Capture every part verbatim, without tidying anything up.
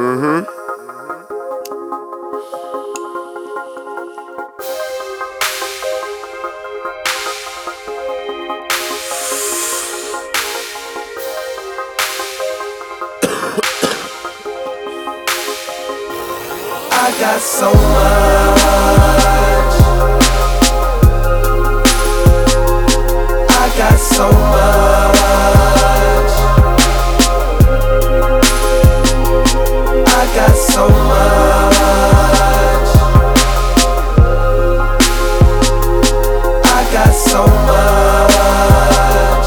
Mm-hmm. I got so much. I got so much. I got so much. I got so much.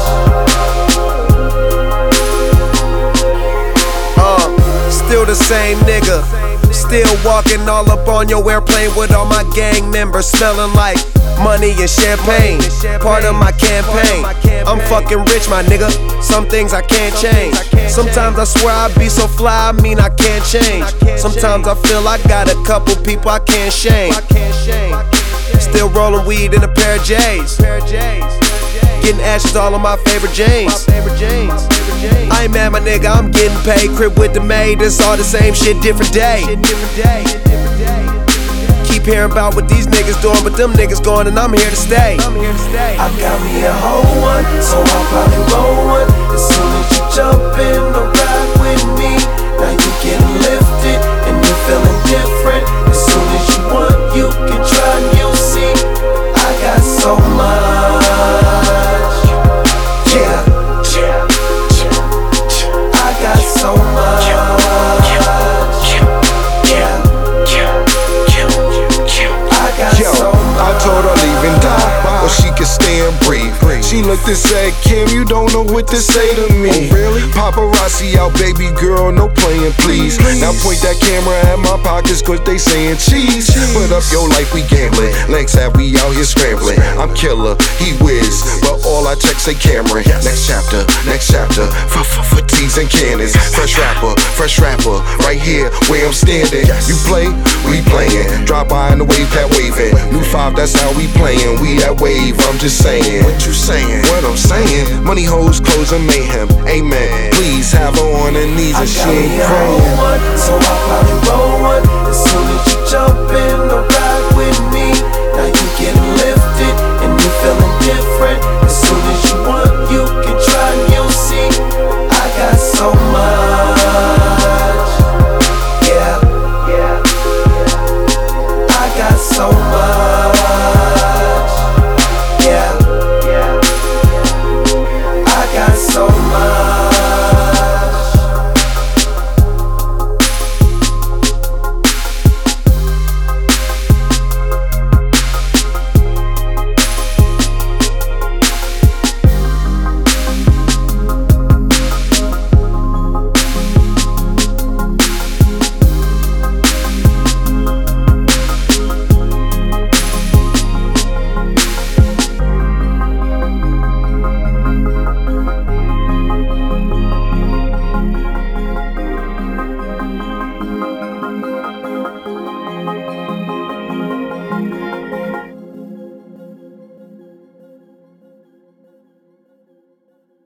Uh, still the same nigga. Still walking all up on your airplane with all my gang members, smelling like money and champagne. Part of my campaign. I'm fucking rich, my nigga. Some things I can't change. Sometimes I swear I be so fly, I mean I can't change. Sometimes I feel I got a couple people I can't shame. Still rolling weed in a pair of J's. Getting ashes all on my favorite jeans. I ain't mad, my nigga, I'm getting paid. Crib with the maid, it's all the same shit, different day. Keep hearing about what these niggas doing, but them niggas going and I'm here to stay. I got me a whole one, so I'll probably roll one. As soon as you jump in the ride with me, now you getting lifted and you feeling different. As soon as you want, you can try and you'll see. I got so much. Yeah, I got so much. Yeah, I got Yo, so much. I told her leave and die, or she could stay and breathe. She looked and said, Kim, you don't know what to say to me. Oh, really? Paparazzi out, baby girl, no playing, please. please. Now point that camera at my pockets, cause they saying cheese. cheese. Put up your life, we gambling. Legs have we out here scrambling. I'm killer, he whiz, but all I check say Cameron. Next chapter, next chapter, for for for teas and cannons. Fresh rapper, fresh rapper, right here where I'm standing. You play, we playin'. Drop by in the wave, that waving. New five, that's how we playin'. We that wave, I'm just saying. What you saying? What I'm saying, money, hoes, clothes, and mayhem. Amen. Please have her on her knees and she ain't praying. So I'll probably roll one. As soon as you jump in the